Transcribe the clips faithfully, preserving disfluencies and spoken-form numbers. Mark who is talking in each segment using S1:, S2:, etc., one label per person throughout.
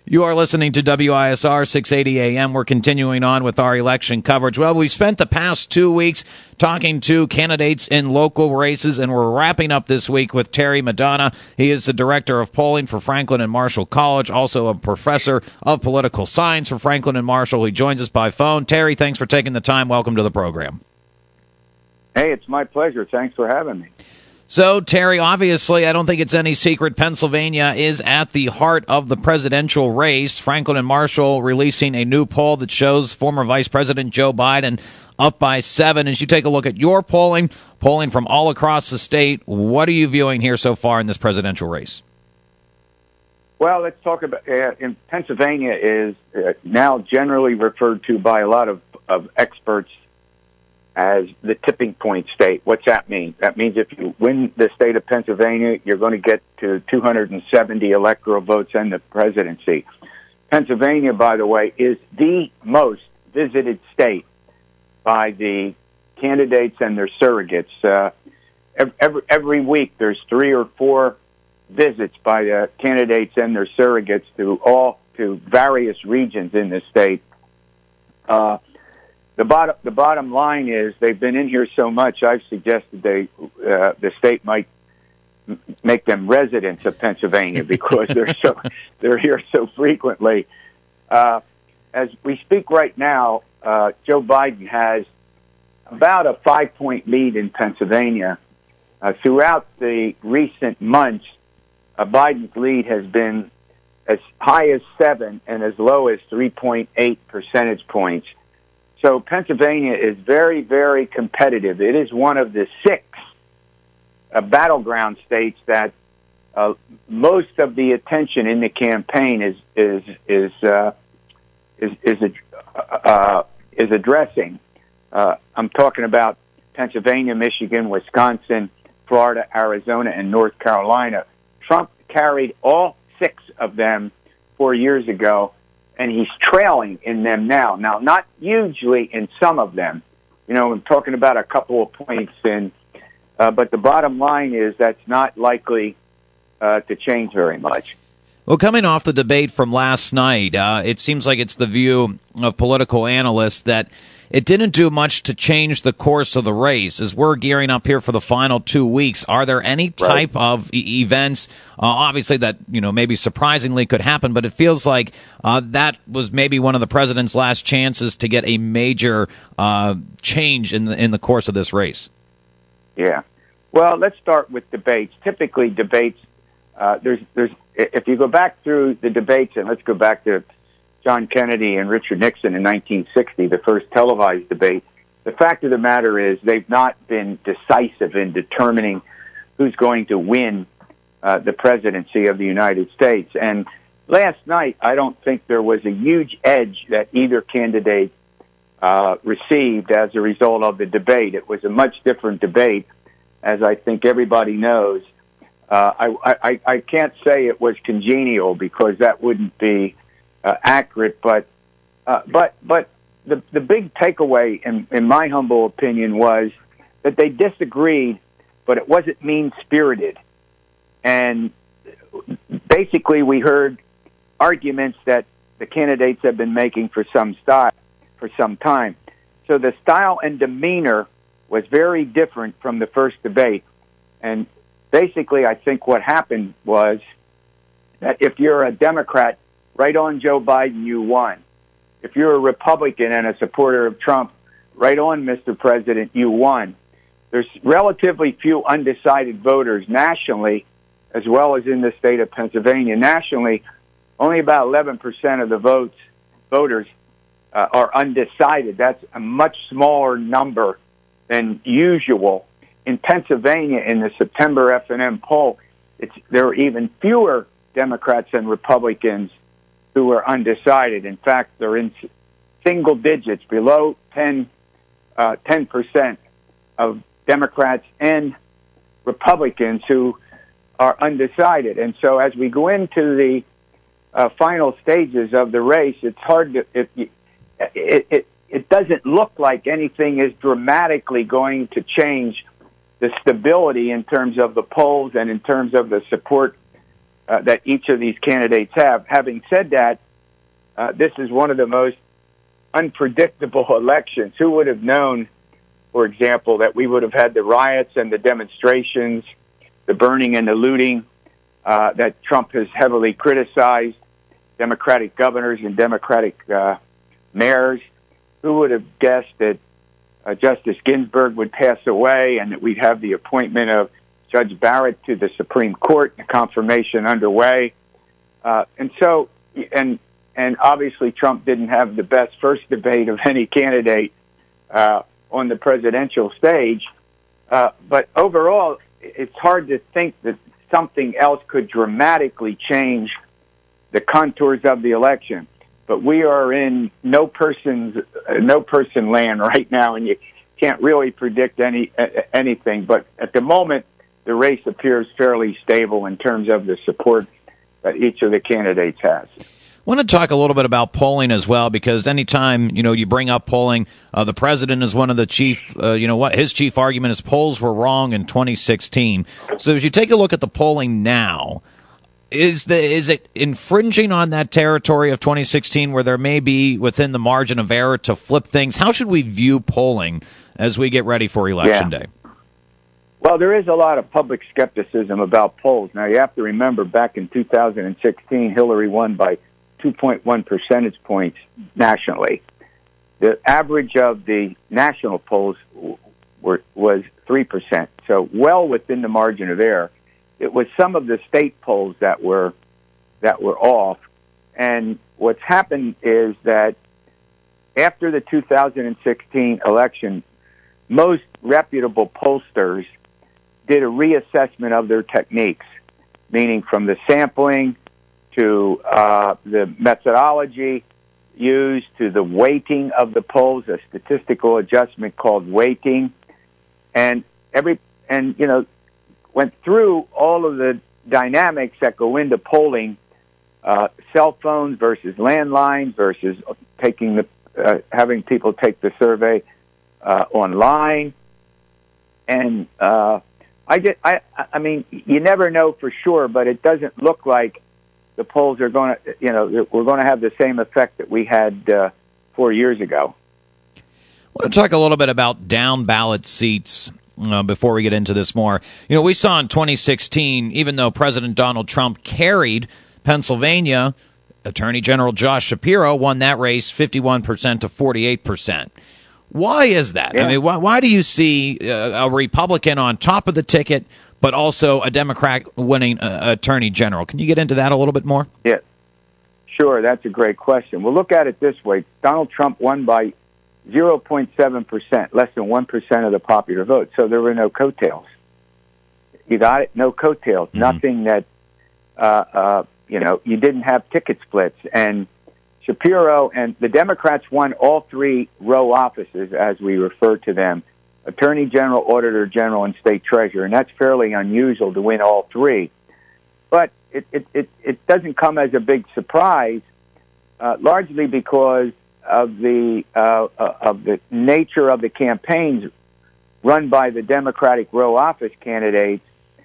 S1: You are listening to W I S R six eighty A M. We're continuing on with our election coverage. Well, we've spent the past two weeks talking to candidates in local races, and we're wrapping up this week with Terry Madonna. He is the director of polling for Franklin and Marshall College, also a professor of political science for Franklin and Marshall. He joins us by phone. Terry, thanks for taking the time. Welcome to the program.
S2: Hey, it's my pleasure. Thanks for having me.
S1: So, Terry, obviously, I don't think it's any secret Pennsylvania is at the heart of the presidential race. Franklin and Marshall releasing a new poll that shows former Vice President Joe Biden up by seven. As you take a look at your polling, polling from all across the state, what are you viewing here so far in this presidential race?
S2: Well, let's talk about uh, in Pennsylvania is uh, now generally referred to by a lot of, of experts as the tipping point state. What's that mean? That means if you win the state of Pennsylvania, you're going to get to two hundred seventy electoral votes and the presidency. Pennsylvania, by the way, is the most visited state by the candidates and their surrogates. Uh, every, every week there's three or four visits by the candidates and their surrogates to all to various regions in the state. Uh, The bottom, the bottom line is they've been in here so much, I've suggested they, uh, the state might m- make them residents of Pennsylvania because they're so, they're here so frequently. Uh, as we speak right now, uh, Joe Biden has about a five-point lead in Pennsylvania. Uh, throughout the recent months, uh, Biden's lead has been as high as seven and as low as three point eight percentage points. So Pennsylvania is very, very competitive. It is one of the six uh, battleground states that uh, most of the attention in the campaign is is is uh, is is, uh, is addressing. Uh, I'm talking about Pennsylvania, Michigan, Wisconsin, Florida, Arizona, and North Carolina. Trump carried all six of them four years ago, and he's trailing in them now. Now, not hugely in some of them. You know, I'm talking about a couple of points in, uh, but the bottom line is that's not likely uh, to change very much.
S1: Well, coming off the debate from last night, uh, it seems like it's the view of political analysts that it didn't do much to change the course of the race. As we're gearing up here for the final two weeks, are there any type right. of e- events, uh, obviously that, you know, maybe surprisingly could happen, but it feels like uh, that was maybe one of the president's last chances to get a major uh, change in the, in the course of this race?
S2: Yeah. Well, let's start with debates. Typically, debates, uh, there's, there's, if you go back through the debates, and let's go back to John Kennedy and Richard Nixon in nineteen sixty, the first televised debate, the fact of the matter is they've not been decisive in determining who's going to win uh, the presidency of the United States. And last night, I don't think there was a huge edge that either candidate uh, received as a result of the debate. It was a much different debate, as I think everybody knows. Uh, I, I, I can't say it was congenial because that wouldn't be Uh, accurate, but uh, but but the the big takeaway, in, in my humble opinion, was that they disagreed, but it wasn't mean spirited. And basically, we heard arguments that the candidates have been making for some style for some time. So the style and demeanor was very different from the first debate. And basically, I think what happened was that if you're a Democrat, right on Joe Biden, you won. If you're a Republican and a supporter of Trump, right on Mister President, you won. There's relatively few undecided voters nationally, as well as in the state of Pennsylvania. Nationally, only about eleven percent of the votes voters uh, are undecided. That's a much smaller number than usual. In Pennsylvania, in the September F and M poll, it's, there are even fewer Democrats and Republicans who are undecided. In fact, they're in single digits, below ten, uh, ten percent of Democrats and Republicans who are undecided. And so as we go into the uh, final stages of the race, it's hard to, it, it, it, it doesn't look like anything is dramatically going to change the stability in terms of the polls and in terms of the support uh, that each of these candidates have. Having said that, uh, this is one of the most unpredictable elections. Who would have known, for example, that we would have had the riots and the demonstrations, the burning and the looting uh, that Trump has heavily criticized, Democratic governors and Democratic uh, mayors? Who would have guessed that uh, Justice Ginsburg would pass away and that we'd have the appointment of Judge Barrett to the Supreme Court, the confirmation underway? Uh, and so, and and obviously Trump didn't have the best first debate of any candidate uh, on the presidential stage. Uh, but overall, it's hard to think that something else could dramatically change the contours of the election. But we are in no person's uh, no person land right now, and you can't really predict any uh, anything. But at the moment, the race appears fairly stable in terms of the support that each of the candidates has.
S1: I want to talk a little bit about polling as well, because anytime, you know, you bring up polling, uh, the president is one of the chief, uh, you know, what his chief argument is polls were wrong in twenty sixteen. So as you take a look at the polling now, is the is it infringing on that territory of twenty sixteen where there may be within the margin of error to flip things? How should we view polling as we get ready for Election
S2: yeah.
S1: Day?
S2: Well, there is a lot of public skepticism about polls. Now, you have to remember back in two thousand sixteen, Hillary won by two point one percentage points nationally. The average of the national polls were, was three percent, so well within the margin of error. It was some of the state polls that were that were off. And what's happened is that after the two thousand sixteen election, most reputable pollsters did a reassessment of their techniques, meaning from the sampling to uh, the methodology used to the weighting of the polls, a statistical adjustment called weighting, and every and you know went through all of the dynamics that go into polling, uh, cell phones versus landlines versus taking the uh, having people take the survey uh, online, and uh, I get I I mean you never know for sure, but it doesn't look like the polls are going to, you know, we're going to have the same effect that we had uh, four years ago.
S1: I want to talk a little bit about down ballot seats uh, before we get into this more. You know, we saw in twenty sixteen, even though President Donald Trump carried Pennsylvania, Attorney General Josh Shapiro won that race fifty-one percent to forty-eight percent. Why is that? Yeah. I mean, why, why do you see uh, a Republican on top of the ticket, but also a Democrat winning uh, Attorney General? Can you get into that a little bit more?
S2: Yeah, sure. That's a great question. We'll look at it this way. Donald Trump won by zero point seven percent, less than one percent of the popular vote. So there were no coattails. You got it? No coattails. Mm-hmm. Nothing that, uh, uh, you know, you didn't have ticket splits. And Shapiro and the Democrats won all three row offices, as we refer to them: Attorney General, Auditor General, and State Treasurer, and that's fairly unusual to win all three. But it it, it, it doesn't come as a big surprise, uh, largely because of the uh, uh, of the nature of the campaigns run by the Democratic row office candidates,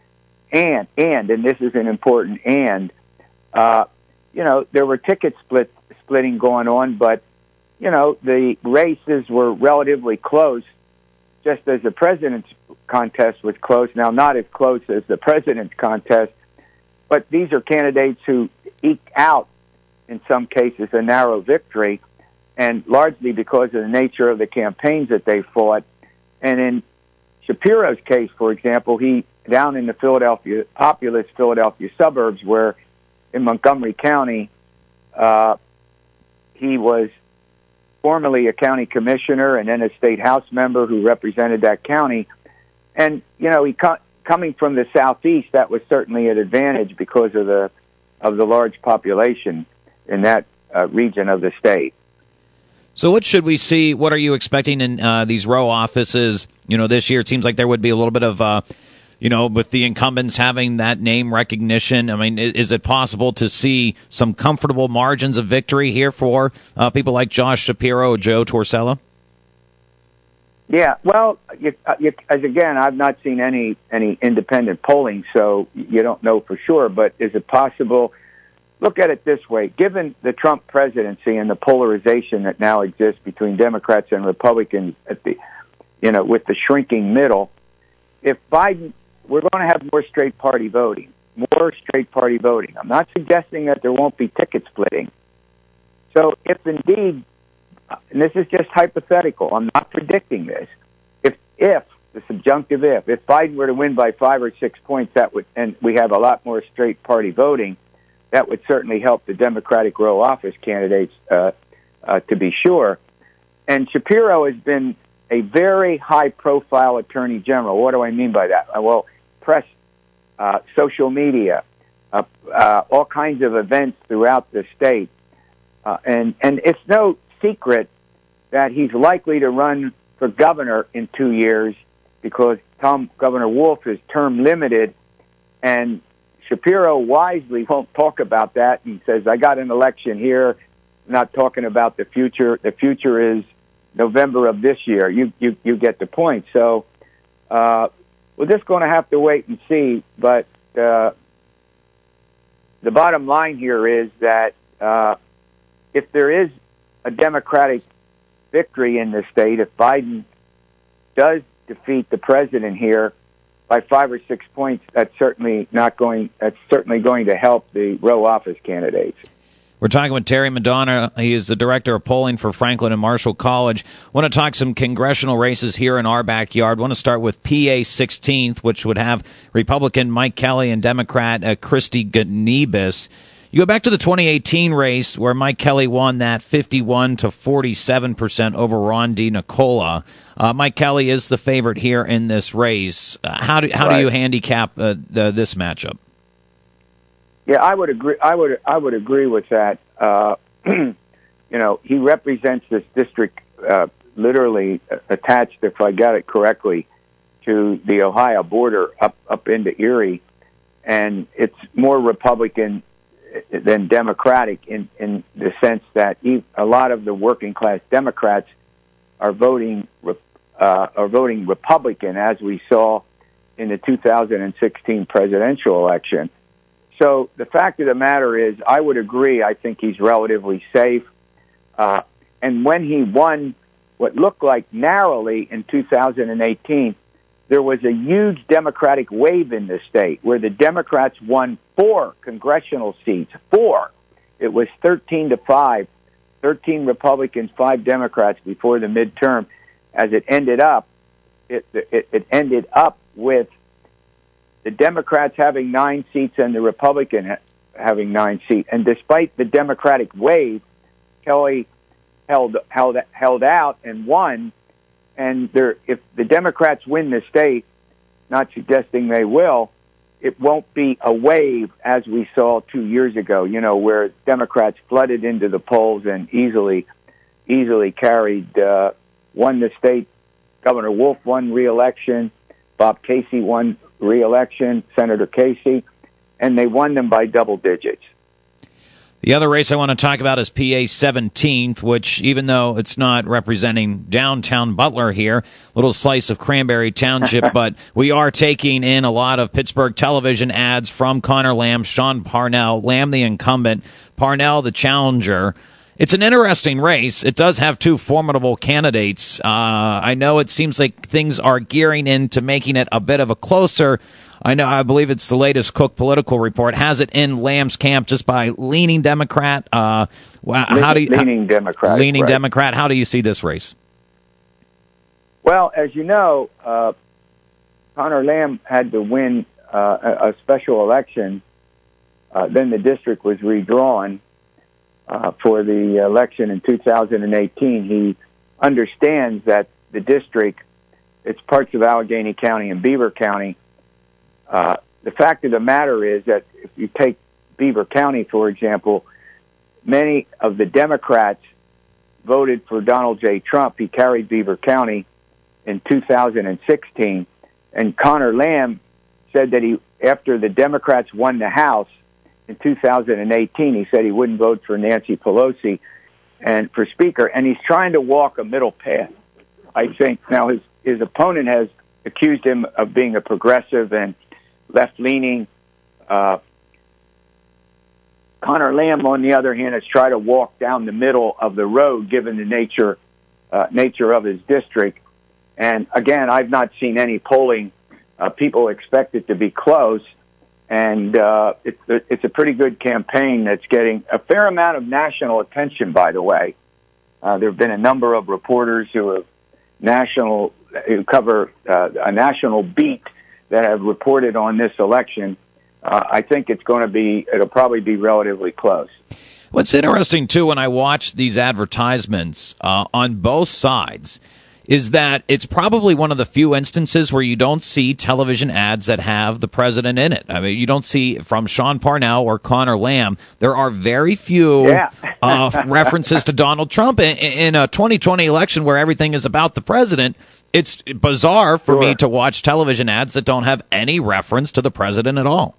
S2: and and and this is an important and, uh, you know, there were ticket split splitting going on, but you know the races were relatively close. Just as the president's contest was close, now not as close as the president's contest, but these are candidates who eke out, in some cases, a narrow victory, and largely because of the nature of the campaigns that they fought. And in Shapiro's case, for example, he, down in the Philadelphia, populous Philadelphia suburbs, where in Montgomery County, uh, he was formerly a county commissioner and then a state house member who represented that county. And, you know, he co- coming from the southeast, that was certainly an advantage because of the of the large population in that uh, region of the state.
S1: So what should we see? What are you expecting in uh, these row offices? You know, this year it seems like there would be a little bit of, uh, you know, with the incumbents having that name recognition. I mean, is it possible to see some comfortable margins of victory here for uh, people like Josh Shapiro or Joe Torsello?
S2: Yeah, well, you, uh, you, as again, I've not seen any any independent polling, so you don't know for sure. But is it possible? Look at it this way: given the Trump presidency and the polarization that now exists between Democrats and Republicans, at the you know with the shrinking middle, if Biden, we're going to have more straight party voting, more straight party voting. I'm not suggesting that there won't be ticket splitting. So, if indeed. And this is just hypothetical. I'm not predicting this. If, if the subjunctive if, if Biden were to win by five or six points, that would, and we have a lot more straight party voting, that would certainly help the Democratic row office candidates, uh, uh, to be sure. And Shapiro has been a very high-profile attorney general. What do I mean by that? Well, press, uh, social media, uh, uh, all kinds of events throughout the state, uh, and and it's no secret that he's likely to run for governor in two years because Tom Governor Wolf is term limited, and Shapiro wisely won't talk about that. He says, "I got an election here, not talking about the future. The future is November of this year." You you you get the point. So uh, we're just going to have to wait and see. But uh, the bottom line here is that uh, if there is a Democratic victory in the state, if Biden does defeat the president here by five or six points, that's certainly not going. That's certainly going to help the row office candidates.
S1: We're talking with Terry Madonna. He is the director of polling for Franklin and Marshall College. Want to talk some congressional races here in our backyard. Want to start with P A sixteenth, which would have Republican Mike Kelly and Democrat uh, Christy Gnebus. You go back to the twenty eighteen race where Mike Kelly won that fifty-one to forty-seven percent over Ron DeNicola. Uh, Mike Kelly is the favorite here in this race. Uh, how do how right. do you handicap uh, the, this matchup?
S2: Yeah, I would agree. I would I would agree with that. Uh, you know, he represents this district uh, literally attached, if I got it correctly, to the Ohio border up up into Erie, and it's more Republican than Democratic in, in the sense that a lot of the working class Democrats are voting uh, are voting Republican, as we saw in the two thousand sixteen presidential election. So the fact of the matter is, I would agree. I think he's relatively safe. Uh, and when he won what looked like narrowly in two thousand eighteen, there was a huge Democratic wave in the state where the Democrats won four congressional seats. Four. It was thirteen to five. thirteen Republicans, five Democrats before the midterm. As it ended up, it, it, it ended up with the Democrats having nine seats and the Republican ha- having nine seats. And despite the Democratic wave, Kelly held held held out and won. And there, if the Democrats win the state, not suggesting they will, it won't be a wave as we saw two years ago, you know, where Democrats flooded into the polls and easily, easily carried, uh, won the state. Governor Wolf won re-election. Bob Casey won re-election, Senator Casey, and they won them by double digits.
S1: The other race I want to talk about is P A seventeenth, which, even though it's not representing downtown Butler here, little slice of Cranberry Township, but we are taking in a lot of Pittsburgh television ads from Connor Lamb, Sean Parnell, Lamb the incumbent, Parnell the challenger. It's an interesting race. It does have two formidable candidates. Uh, I know it seems like things are gearing into making it a bit of a closer. I know. I believe it's the latest Cook political report has it in Lamb's camp just by leaning Democrat. Uh, how do you
S2: leaning Democrat?
S1: Leaning
S2: right.
S1: Democrat. How do you see this race?
S2: Well, as you know, uh, Connor Lamb had to win uh, a, a special election. Uh, then the district was redrawn. Uh, for the election in two thousand eighteen, he understands that the district, it's parts of Allegheny County and Beaver County. Uh, the fact of the matter is that if you take Beaver County, for example, many of the Democrats voted for Donald J. Trump. He carried Beaver County in two thousand sixteen, and Connor Lamb said that he, after the Democrats won the House, in two thousand eighteen, he said he wouldn't vote for Nancy Pelosi and for Speaker, and he's trying to walk a middle path. I think now his his opponent has accused him of being a progressive and left-leaning. Uh, Conor Lamb, on the other hand, has tried to walk down the middle of the road, given the nature uh, nature of his district. And again, I've not seen any polling. Uh, people expect it to be close, and uh, it's it's a pretty good campaign that's getting a fair amount of national attention. By the way, uh, there have been a number of reporters who have national who cover uh, a national beat that have reported on this election. Uh, I think it's going to be, it'll probably be relatively close.
S1: What's interesting, too, when I watch these advertisements uh, on both sides is that it's probably one of the few instances where you don't see television ads that have the president in it. I mean, you don't see from Sean Parnell or Conor Lamb. There are very few
S2: yeah.
S1: uh, references to Donald Trump in, in a twenty twenty election where everything is about the president. It's bizarre for
S2: sure.
S1: me to watch television ads that don't have any reference to the president at all.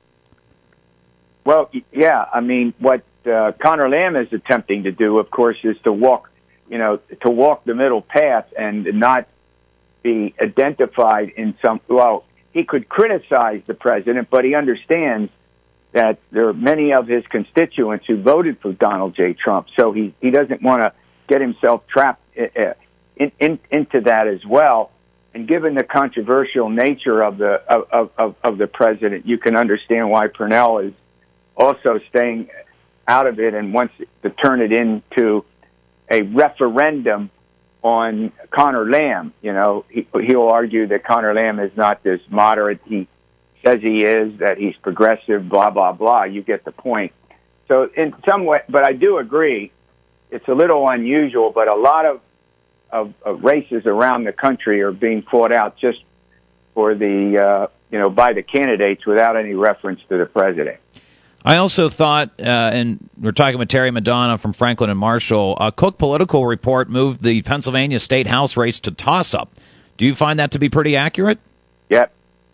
S2: Well, yeah, I mean, what uh, Conor Lamb is attempting to do, of course, is to walk, you know, to walk the middle path and not be identified in some, well, he could criticize the president, but he understands that there are many of his constituents who voted for Donald J. Trump, so he, he doesn't want to get himself trapped uh, in, in, into that as well. And given the controversial nature of the of, of, of the president, you can understand why Parnell is also staying out of it and wants to turn it into a referendum on Conor Lamb. You know, he, he'll argue that Conor Lamb is not this moderate he says he is, that he's progressive, blah, blah, blah. You get the point. So in some way, but I do agree, it's a little unusual, but a lot of, of, of races around the country are being fought out just for the, uh, you know, by the candidates without any reference to the president.
S1: I also thought, uh, and we're talking with Terry Madonna from Franklin and Marshall, a Cook Political Report moved the Pennsylvania State House race to toss-up. Do you find that to be pretty accurate?
S2: Yep.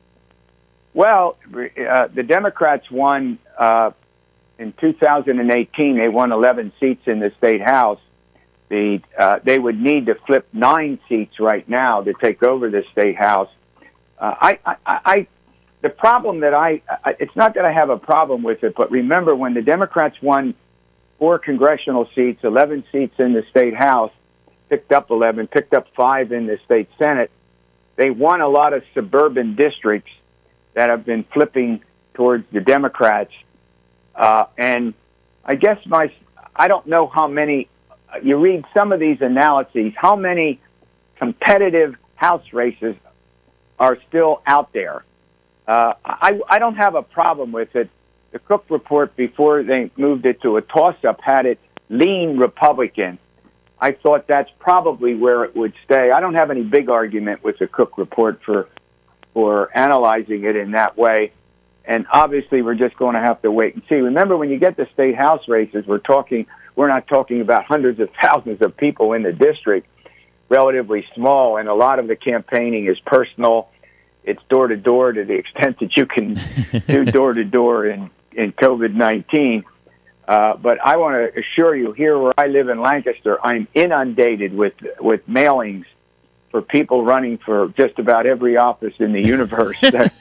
S2: Well, uh, the Democrats won uh, in two thousand eighteen. They won eleven seats in the State House. The uh, they would need to flip nine seats right now to take over the State House. Uh, I, I, I The problem that I, it's not that I have a problem with it, but remember when the Democrats won four congressional seats, eleven seats in the State House, picked up eleven, picked up five in the State Senate, they won a lot of suburban districts that have been flipping towards the Democrats. Uh, and I guess my, I don't know how many, you read some of these analyses, how many competitive House races are still out there. Uh, I, I don't have a problem with it. The Cook report, before they moved it to a toss-up, had it lean Republican. I thought that's probably where it would stay. I don't have any big argument with the Cook report for for analyzing it in that way. And obviously, we're just going to have to wait and see. Remember, when you get the State House races, we're talking we're not talking about hundreds of thousands of people in the district, relatively small, and a lot of the campaigning is personal. It's door-to-door to the extent that you can do door-to-door in, in COVID nineteen. Uh, but I want to assure you, here where I live in Lancaster, I'm inundated with with mailings for people running for just about every office in the universe.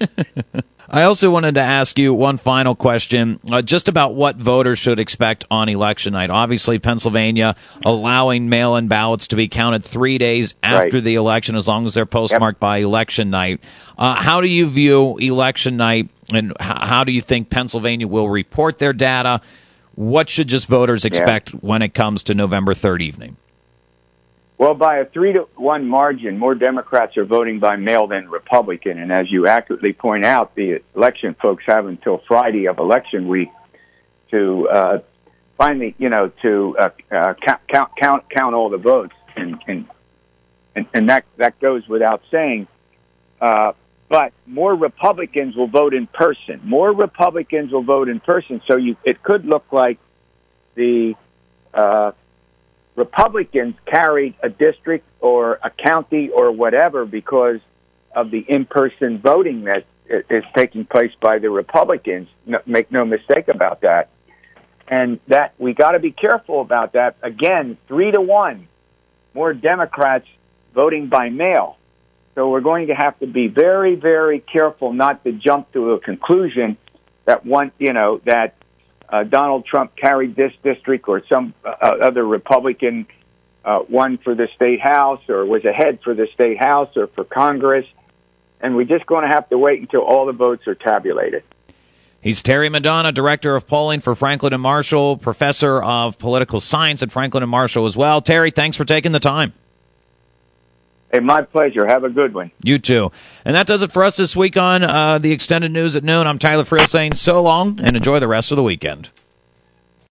S1: I also wanted to ask you one final question, uh, just about what voters should expect on election night. Obviously, Pennsylvania allowing mail-in ballots to be counted three days after
S2: right.
S1: the election, as long as they're postmarked yep. by election night. Uh, how do you view election night, and h- how do you think Pennsylvania will report their data? What should just voters expect yeah. when it comes to November third evening?
S2: Well, by a three to one margin, more Democrats are voting by mail than Republican. And as you accurately point out, the election folks have until Friday of election week to uh, finally, you know, to uh, uh, count, count, count, count all the votes, and and and, and that that goes without saying. Uh, but more Republicans will vote in person. More Republicans will vote in person. So you, it could look like the uh, Republicans carried a district or a county or whatever because of the in-person voting that is taking place by the Republicans. No, make no mistake about that. And that we got to be careful about that. Again, three to one, more Democrats voting by mail. So we're going to have to be very, very careful not to jump to a conclusion that one, you know, that uh, Donald Trump carried this district or some uh, other Republican uh, won for the state house or was ahead for the state house or for Congress. And we're just going to have to wait until all the votes are tabulated.
S1: He's Terry Madonna, Director of Polling for Franklin and Marshall, Professor of Political Science at Franklin and Marshall as well. Terry, thanks for taking the time.
S2: Hey, my pleasure. Have a good one.
S1: You too. And that does it for us this week on uh, the Extended News at Noon. I'm Tyler Friel saying so long and enjoy the rest of the weekend.